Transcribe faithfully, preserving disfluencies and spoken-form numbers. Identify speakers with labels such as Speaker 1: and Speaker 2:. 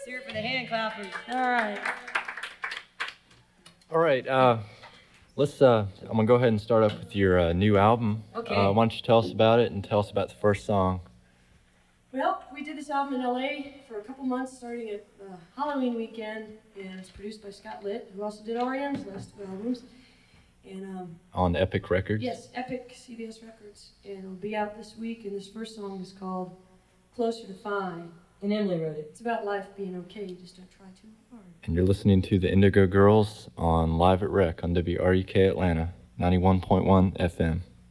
Speaker 1: hear it for the hand clappers.
Speaker 2: All right.
Speaker 3: All right, uh, let's, uh, I'm gonna go ahead and start up with your uh, new album.
Speaker 1: Okay.
Speaker 3: Uh, why don't you tell us about it and tell us about the first song?
Speaker 2: Well, we did this album in L A for a couple months, starting at uh, Halloween weekend, and it's produced by Scott Litt, who also did R E M's last two albums. And um,
Speaker 3: On Epic Records?
Speaker 2: yes, Epic C B S Records, and it'll be out this week. And this first song is called "Closer to Fine."
Speaker 1: And Emily wrote it.
Speaker 2: It's about life being okay. You just don't try too hard.
Speaker 3: And you're listening to the Indigo Girls on Live at Rec on W R U K Atlanta, ninety-one point one F M.